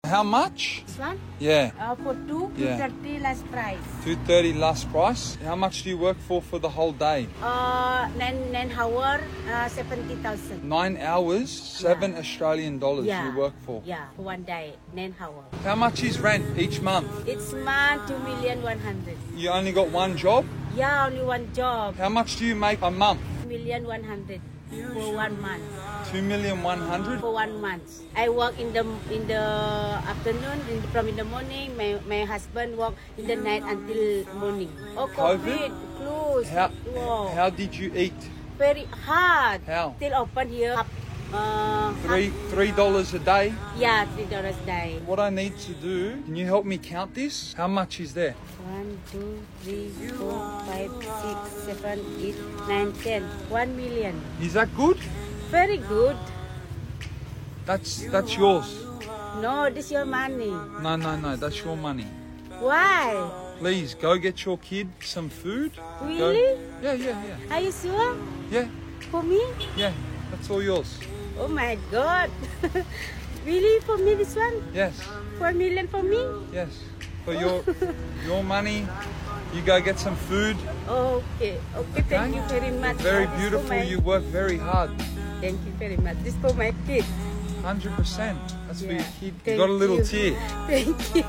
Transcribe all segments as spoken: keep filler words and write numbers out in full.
How much? This one? Yeah. Uh, for two, two Yeah. thirty last price. two thirty last price. How much do you work for for the whole day? Uh, nine nine hour, uh, seventy thousand. Nine hours, seven Australian dollars Yeah. you work for. Yeah, for one day, nine hour. How much is rent each month? It's month two million one hundred. You only got one job? Yeah, only one job. How much do you make a month? Million one hundred for one month. Two million one hundred? For one month. I work in the in the afternoon, in the, from in the morning. My my husband work in the night until morning. Oh, COVID? COVID, close. How, Wow. how did you eat? Very hard. How? Still open here. Uh, Three three dollars a day? Yeah, three dollars a day. What I need to do, can you help me count this? How much is there? One, two, three, four, five, six, seven, eight, nine, ten. One million. Is that good? Very good. That's that's yours. No, this your money. No, no, no, that's your money. Why? Please go get your kid some food. Go- Really? Yeah, yeah, yeah. Are you sure? Yeah, For me? yeah. That's all yours. Oh my God. Really? For me this one? Yes, Four million for me? yes. For your your money, you go get some food. Okay. Okay, thank you very much. Very This for beautiful. my- You work very hard. Thank you very much. This for my kid. Hundred percent. That's for Yeah. your kid. You Thank got a little you. tear. Thank you.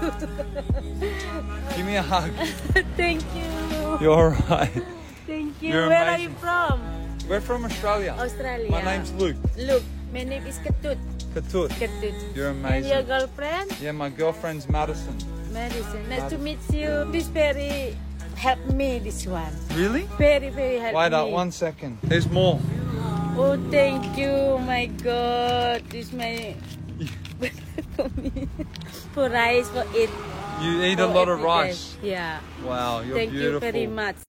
Give me a hug. Thank you. You're alright. Thank you. You're Where are you amazing. from? We're from Australia. Australia. My name's Luke. Look, my name is Ketut. Katut. Ketut. You're And amazing. your girlfriend? Yeah, my girlfriend's Madison. Madison. Nice to meet you. This very help me, this one. Really? Very, very help Wait me. up, one second. There's more. Oh, thank you. My God. This my... for me. For rice, for it. You eat a for lot of every day. rice. Yeah. Wow, you're Thank beautiful. you very much.